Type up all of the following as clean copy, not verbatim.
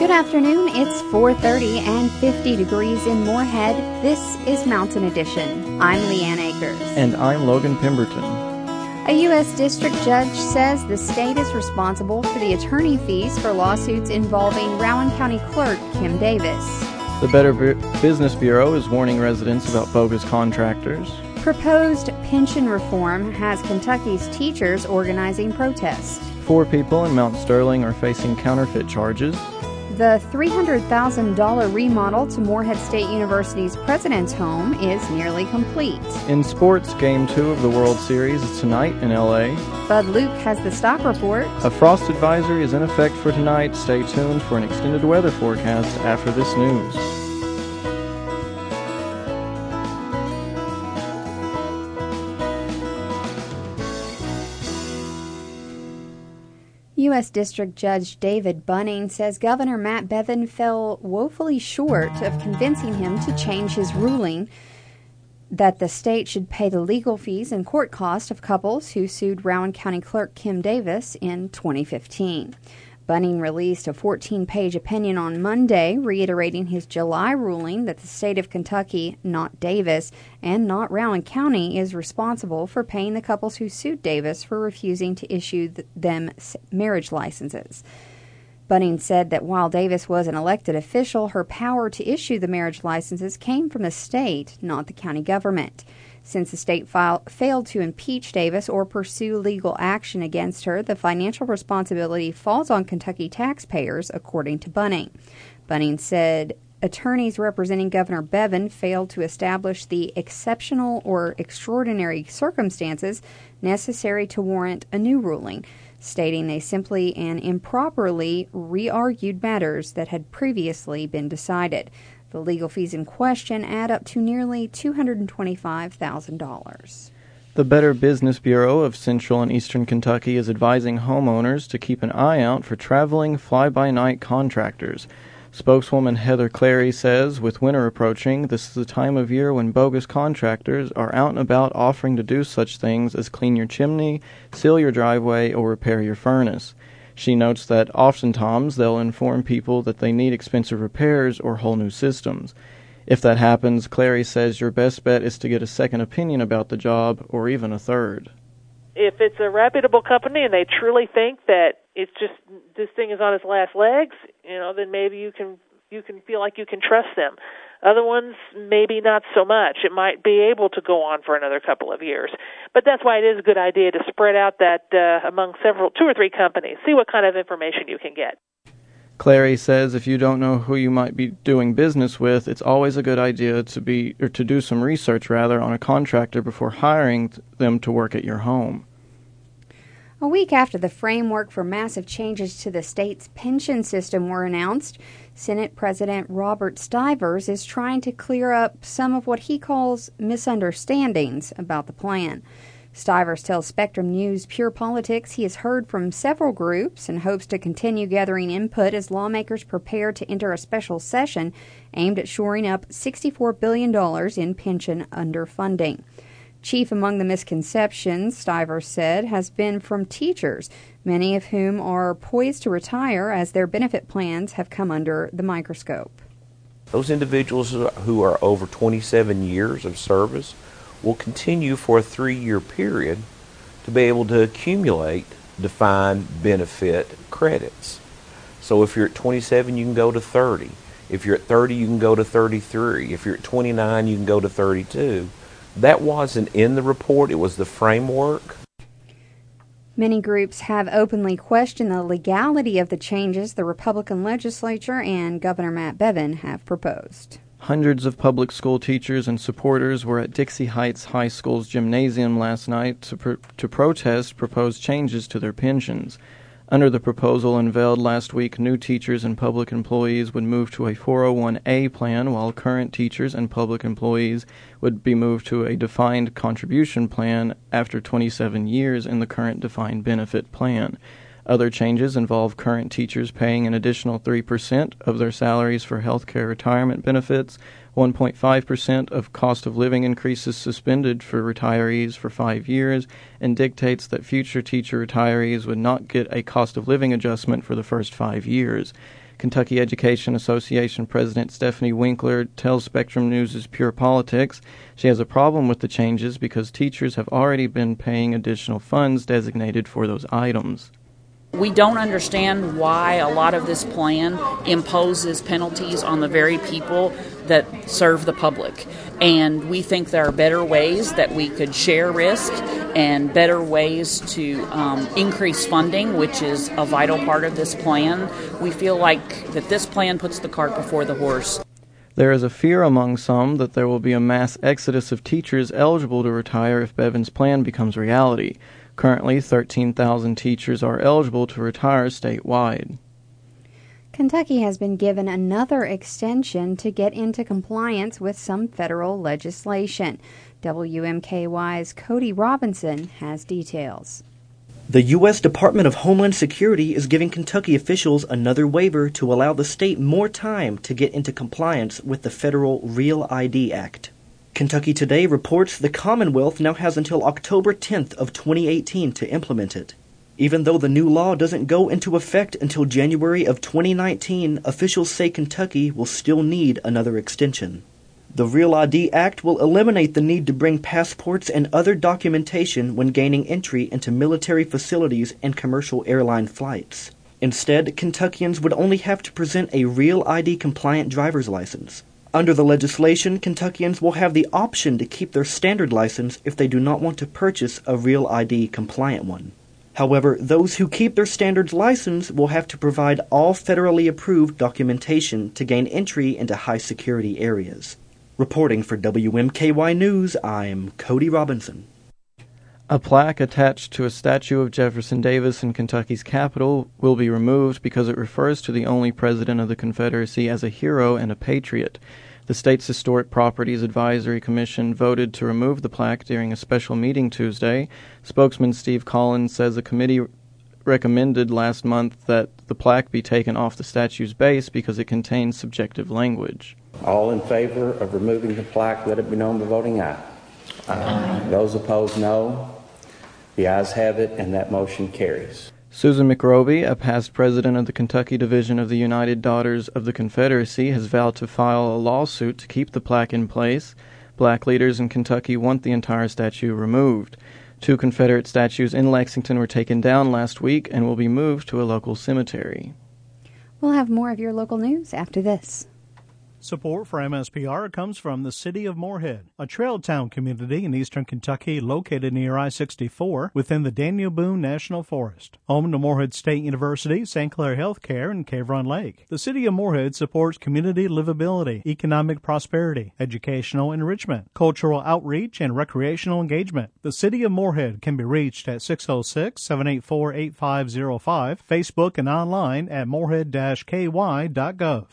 Good afternoon. It's 4:30 and 50 degrees in Moorhead. This is Mountain Edition. I'm Leanne Akers. And I'm Logan Pemberton. A U.S. district judge says the state is responsible for the attorney fees for lawsuits involving Rowan County Clerk Kim Davis. The Better Business Bureau is warning residents about bogus contractors. Proposed pension reform has Kentucky's teachers organizing protests. 4 people in Mount Sterling are facing counterfeit charges. The $300,000 remodel to Moorhead State University's President's Home is nearly complete. In sports, Game 2 of the World Series is tonight in L.A. Bud Luke has the stock report. A frost advisory is in effect for tonight. Stay tuned for an extended weather forecast after this news. U.S. District Judge David Bunning says Governor Matt Bevin fell woefully short of convincing him to change his ruling that the state should pay the legal fees and court costs of couples who sued Rowan County Clerk Kim Davis in 2015. Bunning released a 14-page opinion on Monday, reiterating his July ruling that the state of Kentucky, not Davis, and not Rowan County, is responsible for paying the couples who sued Davis for refusing to issue them marriage licenses. Bunning said that while Davis was an elected official, her power to issue the marriage licenses came from the state, not the county government. Since the state failed to impeach Davis or pursue legal action against her, the financial responsibility falls on Kentucky taxpayers, according to Bunning. Bunning said attorneys representing Governor Bevin failed to establish the exceptional or extraordinary circumstances necessary to warrant a new ruling, stating they simply and improperly re-argued matters that had previously been decided. The legal fees in question add up to nearly $225,000. The Better Business Bureau of Central and Eastern Kentucky is advising homeowners to keep an eye out for traveling fly-by-night contractors. Spokeswoman Heather Clary says, with winter approaching, this is the time of year when bogus contractors are out and about offering to do such things as clean your chimney, seal your driveway, or repair your furnace. She notes that oftentimes they'll inform people that they need expensive repairs or whole new systems. If that happens, Clary says your best bet is to get a second opinion about the job, or even a third. If it's a reputable company and they truly think that it's just this thing is on its last legs, then maybe you can feel like you can trust them. Other ones, maybe not so much. It might be able to go on for another couple of years. But that's why it is a good idea to spread out that among 2 or 3 companies. See what kind of information you can get. Clary says if you don't know who you might be doing business with, it's always a good idea to do some research on a contractor before hiring them to work at your home. A week after the framework for massive changes to the state's pension system were announced, Senate President Robert Stivers is trying to clear up some of what he calls misunderstandings about the plan. Stivers tells Spectrum News Pure Politics he has heard from several groups and hopes to continue gathering input as lawmakers prepare to enter a special session aimed at shoring up $64 billion in pension underfunding. Chief among the misconceptions, Stivers said, has been from teachers, many of whom are poised to retire as their benefit plans have come under the microscope. Those individuals who are over 27 years of service will continue for a 3-year period to be able to accumulate defined benefit credits. So if you're at 27, you can go to 30. If you're at 30, you can go to 33. If you're at 29, you can go to 32. That wasn't in the report. It was the framework. Many groups have openly questioned the legality of the changes the Republican legislature and Governor Matt Bevin have proposed. Hundreds of public school teachers and supporters were at Dixie Heights High School's gymnasium last night to protest proposed changes to their pensions. Under the proposal unveiled last week, new teachers and public employees would move to a 401A plan, while current teachers and public employees would be moved to a defined contribution plan after 27 years in the current defined benefit plan. Other changes involve current teachers paying an additional 3% of their salaries for health care retirement benefits, 1.5% of cost of living increases suspended for retirees for 5 years, and dictates that future teacher retirees would not get a cost of living adjustment for the first 5 years. Kentucky Education Association President Stephanie Winkler tells Spectrum News' Pure Politics she has a problem with the changes because teachers have already been paying additional funds designated for those items. We don't understand why a lot of this plan imposes penalties on the very people that serve the public. And we think there are better ways that we could share risk and better ways to increase funding, which is a vital part of this plan. We feel like that this plan puts the cart before the horse. There is a fear among some that there will be a mass exodus of teachers eligible to retire if Bevin's plan becomes reality. Currently, 13,000 teachers are eligible to retire statewide. Kentucky has been given another extension to get into compliance with some federal legislation. WMKY's Cody Robinson has details. The U.S. Department of Homeland Security is giving Kentucky officials another waiver to allow the state more time to get into compliance with the federal Real ID Act. Kentucky Today reports the Commonwealth now has until October 10th of 2018 to implement it. Even though the new law doesn't go into effect until January of 2019, officials say Kentucky will still need another extension. The Real ID Act will eliminate the need to bring passports and other documentation when gaining entry into military facilities and commercial airline flights. Instead, Kentuckians would only have to present a Real ID compliant driver's license. Under the legislation, Kentuckians will have the option to keep their standard license if they do not want to purchase a Real ID compliant one. However, those who keep their standards license will have to provide all federally approved documentation to gain entry into high security areas. Reporting for WMKY News, I'm Cody Robinson. A plaque attached to a statue of Jefferson Davis in Kentucky's Capitol will be removed because it refers to the only president of the Confederacy as a hero and a patriot. The state's Historic Properties Advisory Commission voted to remove the plaque during a special meeting Tuesday. Spokesman Steve Collins says the committee recommended last month that the plaque be taken off the statue's base because it contains subjective language. All in favor of removing the plaque, let it be known by voting aye. Aye. Those opposed, no. The ayes have it, and that motion carries. Susan McRoby, a past president of the Kentucky Division of the United Daughters of the Confederacy, has vowed to file a lawsuit to keep the plaque in place. Black leaders in Kentucky want the entire statue removed. 2 Confederate statues in Lexington were taken down last week and will be moved to a local cemetery. We'll have more of your local news after this. Support for MSPR comes from the City of Moorhead, a trail town community in eastern Kentucky located near I-64 within the Daniel Boone National Forest. Home to Moorhead State University, St. Clair Healthcare, and Cave Run Lake. The City of Moorhead supports community livability, economic prosperity, educational enrichment, cultural outreach, and recreational engagement. The City of Moorhead can be reached at 606-784-8505, Facebook and online at moorhead-ky.gov.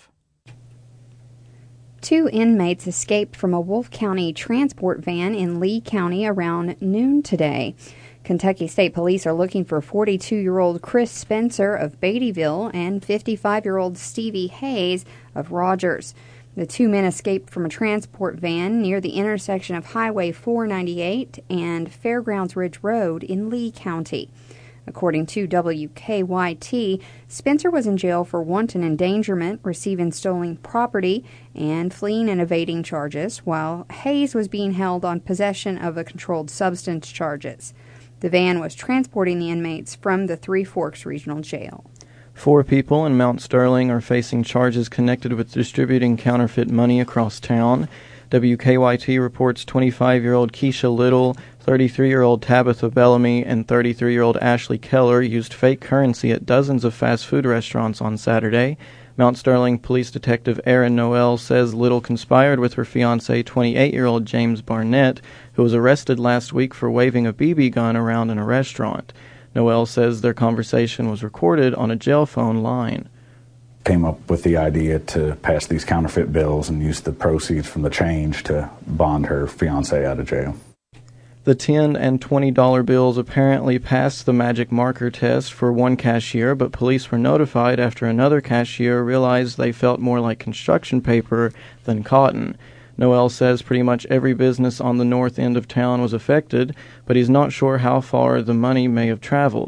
2 inmates escaped from a Wolfe County transport van in Lee County around noon today. Kentucky State Police are looking for 42-year-old Chris Spencer of Beattyville and 55-year-old Stevie Hayes of Rogers. The 2 men escaped from a transport van near the intersection of Highway 498 and Fairgrounds Ridge Road in Lee County. According to WKYT, Spencer was in jail for wanton endangerment, receiving stolen property, and fleeing and evading charges, while Hayes was being held on possession of a controlled substance charges. The van was transporting the inmates from the Three Forks Regional Jail. 4 people in Mount Sterling are facing charges connected with distributing counterfeit money across town. WKYT reports 25-year-old Keisha Little, 33-year-old Tabitha Bellamy, and 33-year-old Ashley Keller used fake currency at dozens of fast food restaurants on Saturday. Mount Sterling Police Detective Erin Noel says Little conspired with her fiancé, 28-year-old James Barnett, who was arrested last week for waving a BB gun around in a restaurant. Noel says their conversation was recorded on a jail phone line. Came up with the idea to pass these counterfeit bills and use the proceeds from the change to bond her fiancé out of jail. The $10 and $20 bills apparently passed the magic marker test for one cashier, but police were notified after another cashier realized they felt more like construction paper than cotton. Noel says pretty much every business on the north end of town was affected, but he's not sure how far the money may have traveled.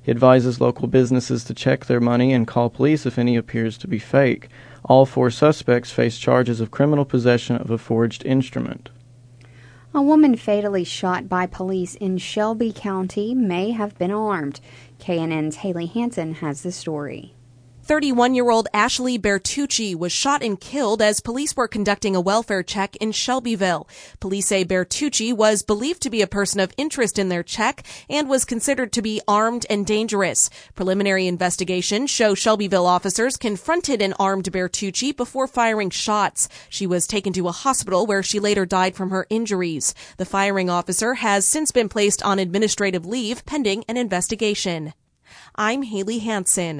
He advises local businesses to check their money and call police if any appears to be fake. All 4 suspects face charges of criminal possession of a forged instrument. A woman fatally shot by police in Shelby County may have been armed. KNN's Haley Hansen has the story. 31-year-old Ashley Bertucci was shot and killed as police were conducting a welfare check in Shelbyville. Police say Bertucci was believed to be a person of interest in their check and was considered to be armed and dangerous. Preliminary investigations show Shelbyville officers confronted an armed Bertucci before firing shots. She was taken to a hospital where she later died from her injuries. The firing officer has since been placed on administrative leave pending an investigation. I'm Haley Hansen.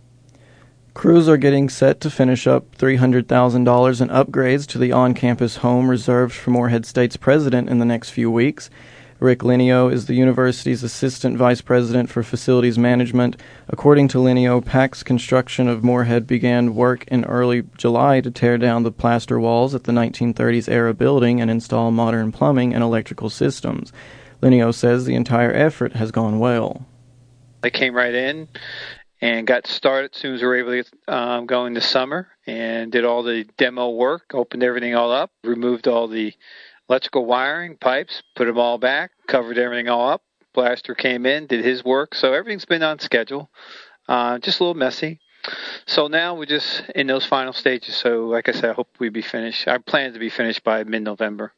Crews are getting set to finish up $300,000 in upgrades to the on-campus home reserved for Morehead State's president in the next few weeks. Rick Linio is the university's assistant vice president for facilities management. According to Linio, PAC's construction of Morehead began work in early July to tear down the plaster walls at the 1930s-era building and install modern plumbing and electrical systems. Linio says the entire effort has gone well. They came right in and got started as soon as we were able to go into summer, and did all the demo work, opened everything all up, removed all the electrical wiring, pipes, put them all back, covered everything all up. Blaster came in, did his work, so everything's been on schedule. Just a little messy. So now we're just in those final stages. So like I said, I hope we'd be finished. I plan to be finished by mid-November.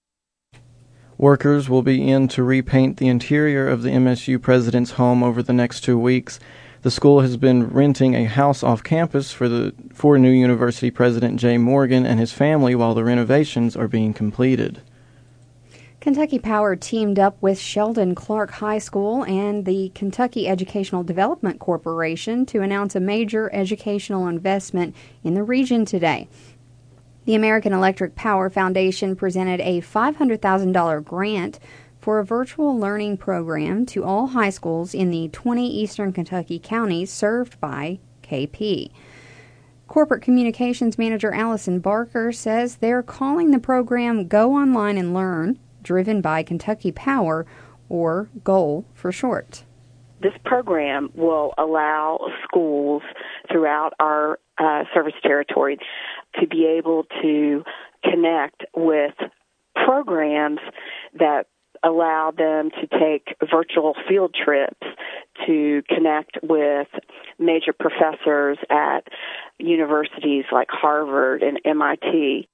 Workers will be in to repaint the interior of the MSU president's home over the next 2 weeks. The school has been renting a house off campus for new university president Jay Morgan and his family while the renovations are being completed. Kentucky Power teamed up with Sheldon Clark High School and the Kentucky Educational Development Corporation to announce a major educational investment in the region today. The American Electric Power Foundation presented a $500,000 grant for a virtual learning program to all high schools in the 20 eastern Kentucky counties served by KP. Corporate Communications Manager Allison Barker says they're calling the program Go Online and Learn, driven by Kentucky Power, or GOAL for short. This program will allow schools throughout our service territory to be able to connect with programs that allow them to take virtual field trips to connect with major professors at universities like Harvard and MIT.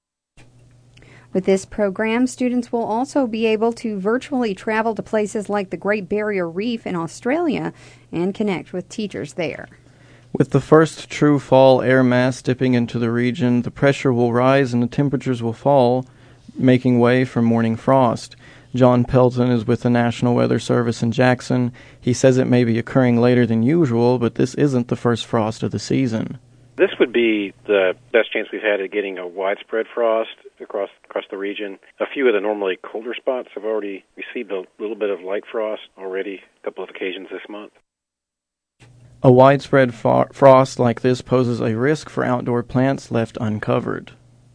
With this program, students will also be able to virtually travel to places like the Great Barrier Reef in Australia and connect with teachers there. With the first true fall air mass dipping into the region, the pressure will rise and the temperatures will fall, making way for morning frost. John Pelton is with the National Weather Service in Jackson. He says it may be occurring later than usual, but this isn't the first frost of the season. This would be the best chance we've had at getting a widespread frost across the region. A few of the normally colder spots have already received a little bit of light frost already, a couple of occasions this month. A widespread frost like this poses a risk for outdoor plants left uncovered.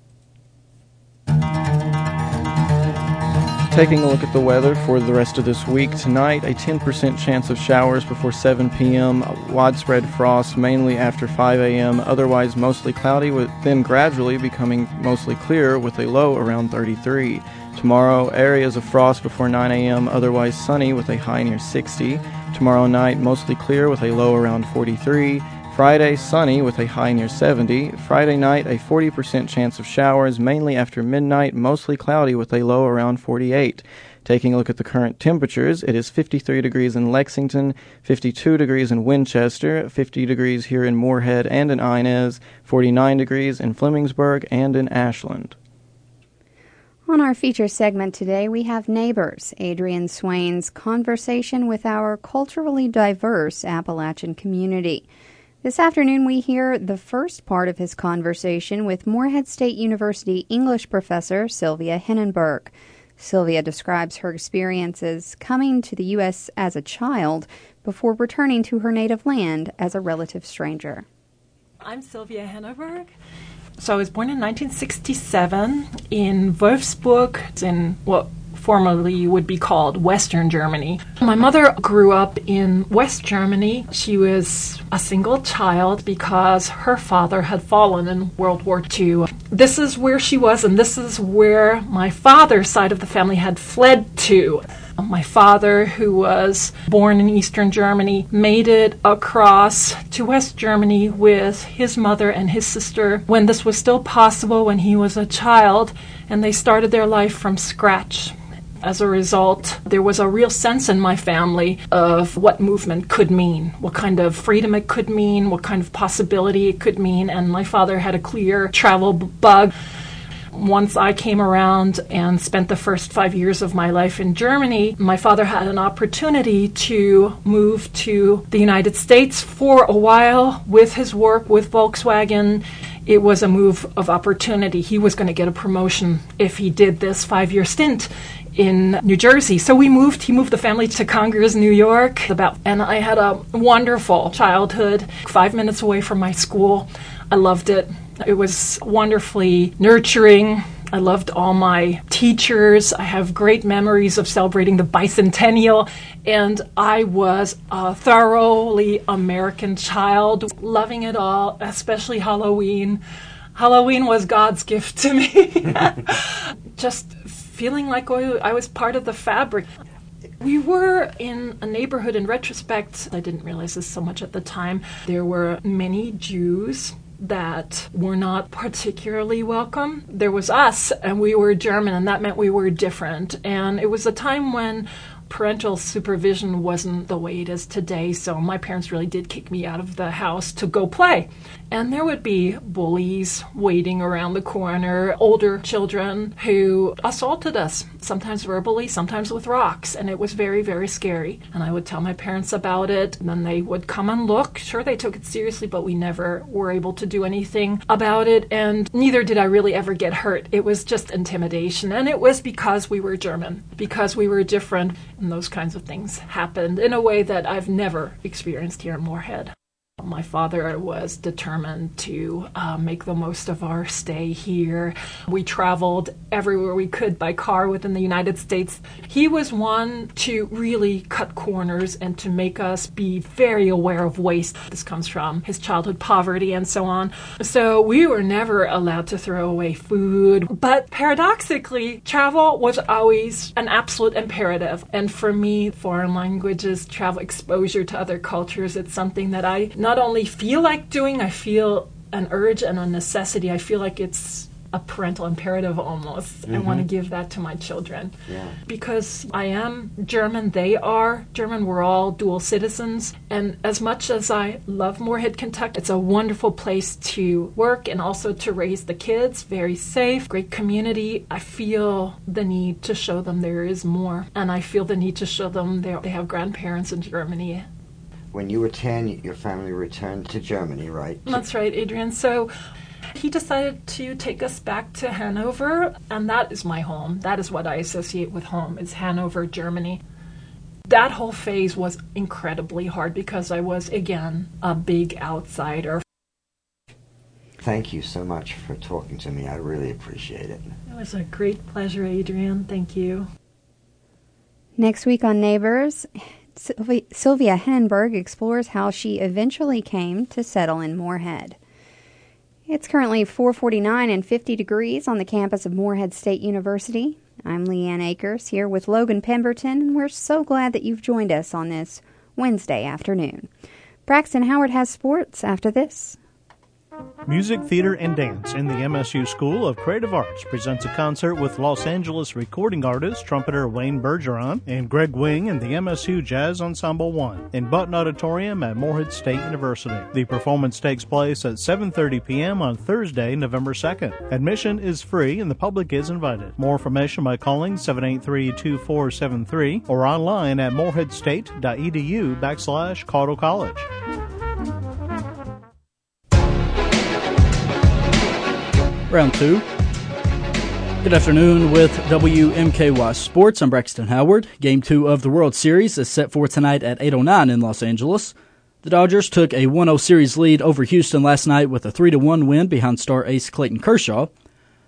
Taking a look at the weather for the rest of this week. Tonight, a 10% chance of showers before 7 p.m., widespread frost mainly after 5 a.m., otherwise mostly cloudy, with then gradually becoming mostly clear with a low around 33. Tomorrow, areas of frost before 9 a.m., otherwise sunny with a high near 60. Tomorrow night, mostly clear with a low around 43. Friday, sunny with a high near 70. Friday night, a 40% chance of showers, mainly after midnight, mostly cloudy with a low around 48. Taking a look at the current temperatures, it is 53 degrees in Lexington, 52 degrees in Winchester, 50 degrees here in Morehead and in Inez, 49 degrees in Flemingsburg and in Ashland. On our feature segment today, we have Neighbors, Adrian Swain's conversation with our culturally diverse Appalachian community. This afternoon, we hear the first part of his conversation with Morehead State University English professor Sylvia Henenberg. Sylvia describes her experiences coming to the U.S. as a child before returning to her native land as a relative stranger. I'm Sylvia Henenberg. So I was born in 1967 in Wolfsburg, in formerly would be called Western Germany. My mother grew up in West Germany. She was a single child because her father had fallen in World War II. This is where she was, and this is where my father's side of the family had fled to. My father, who was born in Eastern Germany, made it across to West Germany with his mother and his sister when this was still possible, when he was a child, and they started their life from scratch. As a result, there was a real sense in my family of what movement could mean, what kind of freedom it could mean, what kind of possibility it could mean, and my father had a clear travel bug. Once I came around and spent the first 5 years of my life in Germany, my father had an opportunity to move to the United States for a while with his work with Volkswagen. It was a move of opportunity. He was going to get a promotion if he did this 5-year stint in New Jersey. So he moved the family to Congers, New York, and I had a wonderful childhood, 5 minutes away from my school. I loved it. It was wonderfully nurturing. I loved all my teachers. I have great memories of celebrating the bicentennial, and I was a thoroughly American child, loving it all, especially Halloween. Halloween was God's gift to me. Just feeling like I was part of the fabric. We were in a neighborhood, in retrospect, I didn't realize this so much at the time, there were many Jews that were not particularly welcome. There was us, and we were German, and that meant we were different. And it was a time when parental supervision wasn't the way it is today, so my parents really did kick me out of the house to go play. And there would be bullies waiting around the corner, older children who assaulted us, sometimes verbally, sometimes with rocks, and it was very, very scary. And I would tell my parents about it, and then they would come and look. Sure, they took it seriously, but we never were able to do anything about it, and neither did I really ever get hurt. It was just intimidation, and it was because we were German, because we were different, and those kinds of things happened in a way that I've never experienced here in Moorhead. My father was determined to make the most of our stay here. We traveled everywhere we could by car within the United States. He was one to really cut corners and to make us be very aware of waste. This comes from his childhood poverty and so on. So we were never allowed to throw away food. But paradoxically, travel was always an absolute imperative. And for me, foreign languages, travel, exposure to other cultures, it's something that I not only feel like doing, I feel an urge and a necessity. I feel like it's a parental imperative almost. Mm-hmm. I want to give that to my children. Yeah. Because I am German, they are German, we're all dual citizens. And as much as I love Moorhead, Kentucky, it's a wonderful place to work and also to raise the kids. Very safe, great community. I feel the need to show them there is more. And I feel the need to show them they have grandparents in Germany. When you were 10, your family returned to Germany, right? That's right, Adrian. So he decided to take us back to Hanover, and that is my home. That is what I associate with home, is Hanover, Germany. That whole phase was incredibly hard because I was, again, a big outsider. Thank you so much for talking to me. I really appreciate it. It was a great pleasure, Adrian. Thank you. Next week on Neighbors, Sylvia Henenberg explores how she eventually came to settle in Moorhead. It's currently 4:49 and 50 degrees on the campus of Moorhead State University. I'm Leanne Akers here with Logan Pemberton, and we're so glad that you've joined us on this Wednesday afternoon. Braxton Howard has sports after this. Music, theater, and dance in the MSU School of Creative Arts presents a concert with Los Angeles recording artist, trumpeter Wayne Bergeron, and Greg Wing and the MSU Jazz Ensemble 1 in Button Auditorium at Moorhead State University. The performance takes place at 7:30 p.m. on Thursday, November 2nd. Admission is free and the public is invited. More information by calling 783-2473 or online at moorheadstate.edu/Caudle College. Round 2. Good afternoon with WMKY Sports. I'm Braxton Howard. Game 2 of the World Series is set for tonight at 8:09 in Los Angeles. The Dodgers took a 1-0 series lead over Houston last night with a 3-1 win behind star ace Clayton Kershaw.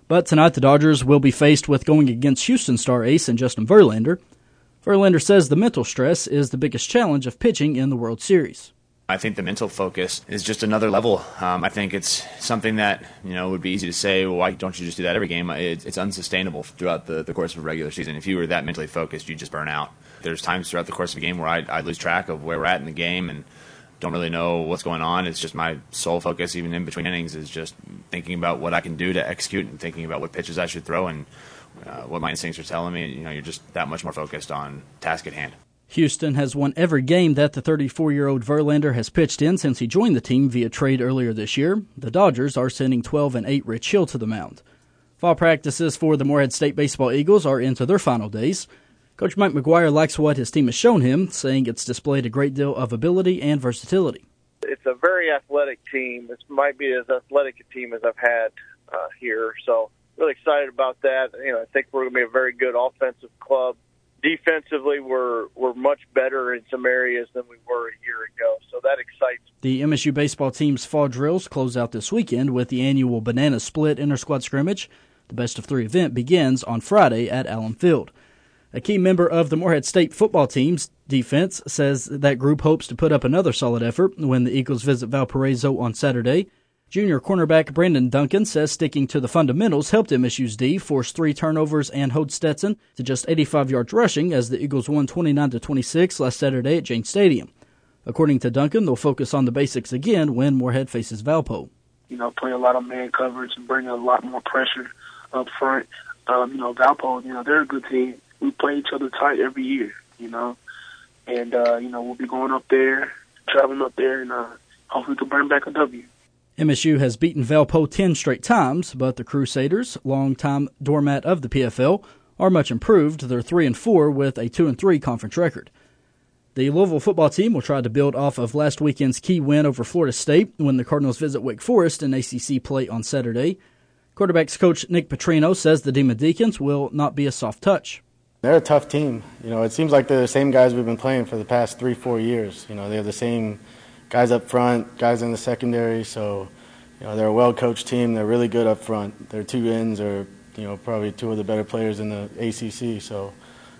But tonight the Dodgers will be faced with going against Houston star ace and Justin Verlander. Verlander says the mental stress is the biggest challenge of pitching in the World Series. I think the mental focus is just another level. I think it's something that would be easy to say, well, why don't you just do that every game? It's unsustainable throughout the course of a regular season. If you were that mentally focused, you'd just burn out. There's times throughout the course of a game where I lose track of where we're at in the game and don't really know what's going on. It's just my sole focus, even in between innings, is just thinking about what I can do to execute and thinking about what pitches I should throw and what my instincts are telling me. You're just that much more focused on task at hand. Houston has won every game that the 34-year-old Verlander has pitched in since he joined the team via trade earlier this year. The Dodgers are sending 12-8 Rich Hill to the mound. Fall practices for the Morehead State Baseball Eagles are into their final days. Coach Mike McGuire likes what his team has shown him, saying it's displayed a great deal of ability and versatility. It's a very athletic team. This might be as athletic a team as I've had here, so really excited about that. I think we're going to be a very good offensive club. Defensively, we're much better in some areas than we were a year ago, so that excites me. The MSU baseball team's fall drills close out this weekend with the annual Banana Split inter-squad scrimmage. The best-of-3 event begins on Friday at Allen Field. A key member of the Morehead State football team's defense says that group hopes to put up another solid effort when the Eagles visit Valparaiso on Saturday. Junior cornerback Brandon Duncan says sticking to the fundamentals helped MSU's D force 3 turnovers and hold Stetson to just 85 yards rushing as the Eagles won 29-26 last Saturday at Jane Stadium. According to Duncan, they'll focus on the basics again when Morehead faces Valpo. Play a lot of man coverage and bring a lot more pressure up front. Valpo, they're a good team. We play each other tight every year, and, we'll be going up there, traveling up there, and hopefully we can bring back a W. MSU has beaten Valpo 10 straight times, but the Crusaders, longtime doormat of the PFL, are much improved. They're 3-4 with a 2-3 conference record. The Louisville football team will try to build off of last weekend's key win over Florida State when the Cardinals visit Wake Forest in ACC play on Saturday. Quarterbacks coach Nick Petrino says the Demon Deacons will not be a soft touch. They're a tough team. It seems like they're the same guys we've been playing for the past 3-4 years. They have the same guys up front, guys in the secondary, so they're a well-coached team. They're really good up front. Their two ends are probably two of the better players in the ACC. So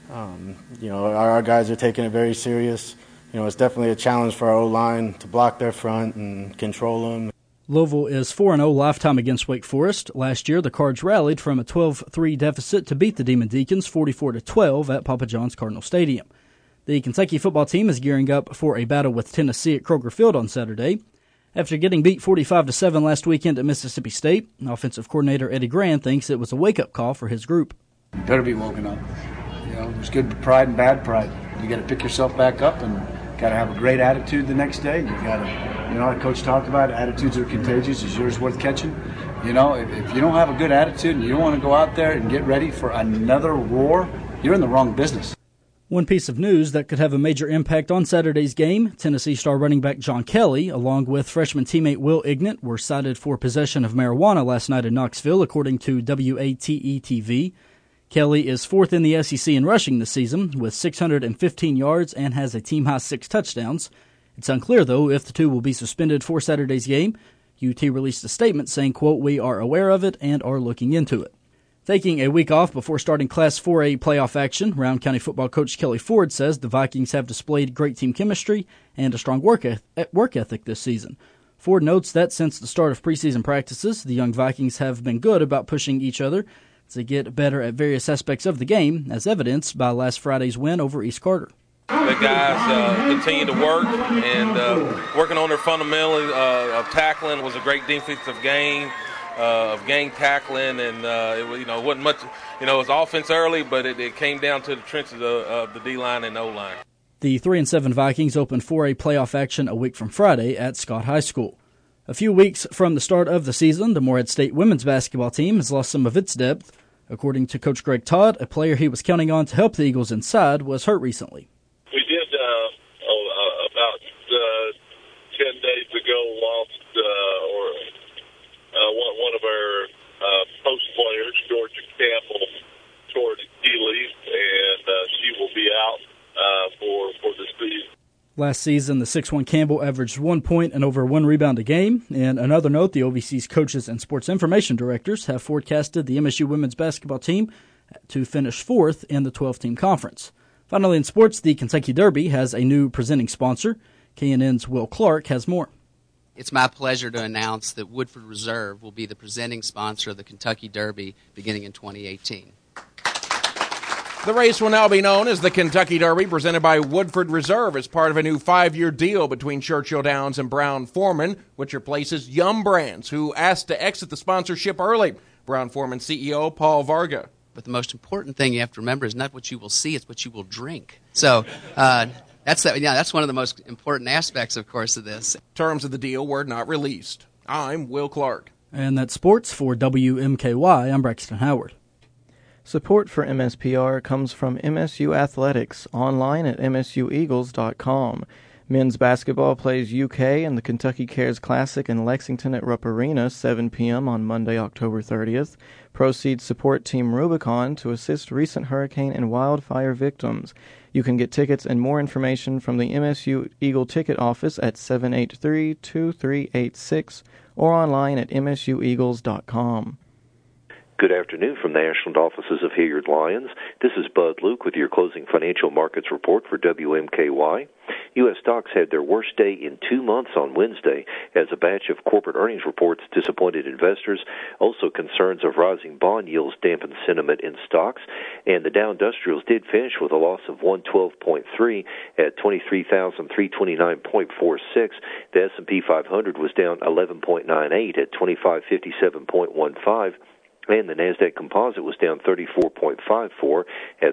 our guys are taking it very serious. It's definitely a challenge for our O-line to block their front and control them. Louisville is 4-0 lifetime against Wake Forest. Last year, the Cards rallied from a 12-3 deficit to beat the Demon Deacons 44-12 at Papa John's Cardinal Stadium. The Kentucky football team is gearing up for a battle with Tennessee at Kroger Field on Saturday. After getting beat 45-7 last weekend at Mississippi State, offensive coordinator Eddie Gran thinks it was a wake-up call for his group. You better be woken up. There's good pride and bad pride. You got to pick yourself back up and got to have a great attitude the next day. You got to, like Coach talked about, attitudes are contagious. Is yours worth catching? If you don't have a good attitude and you don't want to go out there and get ready for another war, you're in the wrong business. One piece of news that could have a major impact on Saturday's game, Tennessee star running back John Kelly, along with freshman teammate Will Ignat, were cited for possession of marijuana last night in Knoxville, according to WATE-TV. Kelly is fourth in the SEC in rushing this season, with 615 yards and has a team-high 6 touchdowns. It's unclear, though, if the two will be suspended for Saturday's game. UT released a statement saying, quote, "We are aware of it and are looking into it." Taking a week off before starting Class 4A playoff action, Round County football coach Kelly Ford says the Vikings have displayed great team chemistry and a strong work ethic this season. Ford notes that since the start of preseason practices, the young Vikings have been good about pushing each other to get better at various aspects of the game, as evidenced by last Friday's win over East Carter. The guys continue to work and working on their fundamentals of tackling was a great defensive game. Of gang tackling, and it wasn't much. It was offense early, but it came down to the trenches of the D-line and O-line. The 3-7 Vikings open 4A playoff action a week from Friday at Scott High School. A few weeks from the start of the season, the Morehead State women's basketball team has lost some of its depth. According to Coach Greg Todd, a player he was counting on to help the Eagles inside was hurt recently. We did about 10 days ago lost one of our post players, Georgia Campbell, toward Achilles, and she will be out for the season. Last season, the 6'1 Campbell averaged 1 point and over 1 rebound a game. And another note, the OVC's coaches and sports information directors have forecasted the MSU women's basketball team to finish 4th in the 12-team conference. Finally, in sports, the Kentucky Derby has a new presenting sponsor. KNN's Will Clark has more. It's my pleasure to announce that Woodford Reserve will be the presenting sponsor of the Kentucky Derby beginning in 2018. The race will now be known as the Kentucky Derby, presented by Woodford Reserve as part of a new 5-year deal between Churchill Downs and Brown-Forman, which replaces Yum Brands, who asked to exit the sponsorship early. Brown-Forman CEO Paul Varga. But the most important thing you have to remember is not what you will see, it's what you will drink. So that's one of the most important aspects, of course, of this. Terms of the deal were not released. I'm Will Clark. And that's sports for WMKY. I'm Braxton Howard. Support for MSPR comes from MSU Athletics, online at msueagles.com. Men's basketball plays UK in the Kentucky Cares Classic in Lexington at Rupp Arena, 7 p.m. on Monday, October 30th. Proceeds support Team Rubicon to assist recent hurricane and wildfire victims. You can get tickets and more information from the MSU Eagle Ticket Office at 783-2386 or online at msueagles.com. Good afternoon from the Ashland offices of Hilliard Lyons. This is Bud Luke with your closing financial markets report for WMKY. U.S. stocks had their worst day in 2 months on Wednesday as a batch of corporate earnings reports disappointed investors. Also, concerns of rising bond yields dampened sentiment in stocks. And the Dow Industrials did finish with a loss of 112.3 at 23,329.46. The S&P 500 was down 11.98 at 2557.15. And the NASDAQ Composite was down 34.54 at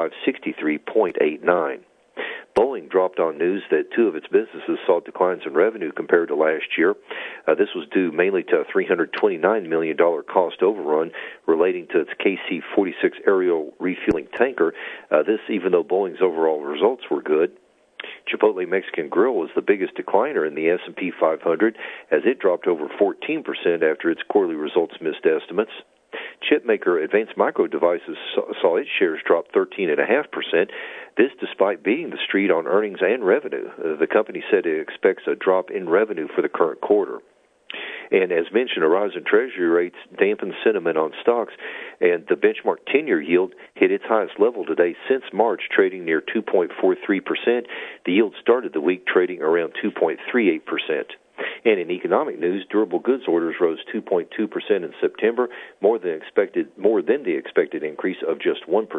6563.89. Boeing dropped on news that 2 of its businesses saw declines in revenue compared to last year. This was due mainly to a $329 million cost overrun relating to its KC-46 aerial refueling tanker. This, even though Boeing's overall results were good. Chipotle Mexican Grill was the biggest decliner in the S&P 500 as it dropped over 14% after its quarterly results missed estimates. Chipmaker Advanced Micro Devices saw its shares drop 13.5%, this despite beating the street on earnings and revenue. The company said it expects a drop in revenue for the current quarter. And as mentioned, a rise in Treasury rates dampened sentiment on stocks, and the benchmark 10-year yield hit its highest level today since March, trading near 2.43%. The yield started the week trading around 2.38%. And in economic news, durable goods orders rose 2.2% in September, more than the expected increase of just 1%.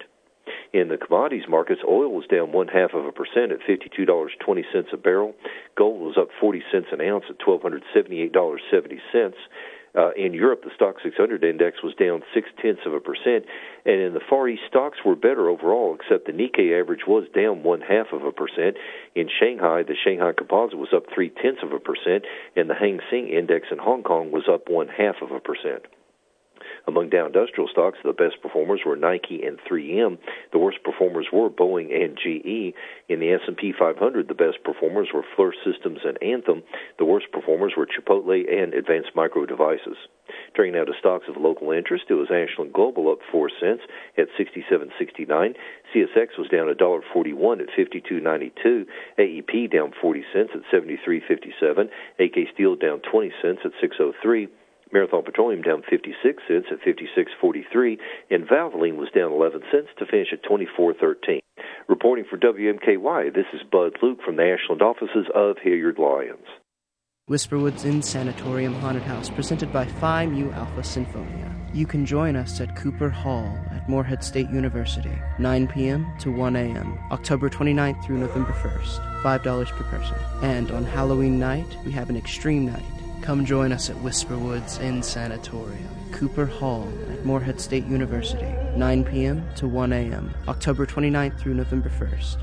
In the commodities markets, oil was down 0.5% at $52.20 a barrel. Gold was up 40 cents an ounce at $1,278.70. In Europe, the Stoxx 600 index was down 0.6%, and in the Far East, stocks were better overall, except the Nikkei average was down 0.5%. In Shanghai, the Shanghai Composite was up 0.3%, and the Hang Seng index in Hong Kong was up 0.5%. Among Dow Industrial stocks, the best performers were Nike and 3M. The worst performers were Boeing and GE. In the S&P 500, the best performers were Fluor Systems and Anthem. The worst performers were Chipotle and Advanced Micro Devices. Turning now to stocks of local interest, it was Ashland Global up 4 cents at 67.69. CSX was down $1.41 at 52.92. AEP down 40 cents at 73.57. AK Steel down 20 cents at 6.03. Marathon Petroleum down 56 cents at 56.43, and Valvoline was down 11 cents to finish at 24.13. Reporting for WMKY, this is Bud Luke from the Ashland offices of Hilliard Lyons. Whisperwoods Inn Sanatorium Haunted House, presented by Phi Mu Alpha Sinfonia. You can join us at Cooper Hall at Morehead State University, 9 p.m. to 1 a.m., October 29th through November 1st, $5 per person. And on Halloween night, we have an extreme night. Come join us at Whisperwoods Inn Sanatorium, Cooper Hall at Morehead State University, 9 p.m. to 1 a.m., October 29th through November 1st.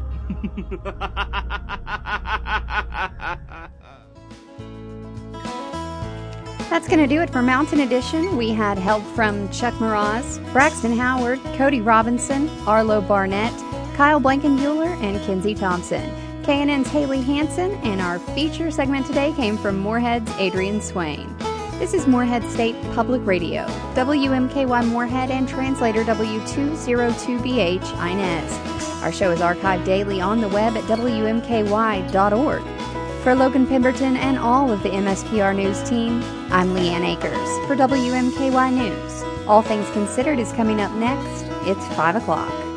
That's going to do it for Mountain Edition. We had help from Chuck Mraz, Braxton Howard, Cody Robinson, Arlo Barnett, Kyle Blankenbuehler, and Kenzie Thompson. KNN's Haley Hansen, and our feature segment today came from Morehead's Adrian Swain. This is Morehead State Public Radio, WMKY Morehead, and translator W202BH Inez. Our show is archived daily on the web at WMKY.org. For Logan Pemberton and all of the MSPR News team, I'm Leanne Akers for WMKY News. All Things Considered is coming up next. It's 5 o'clock.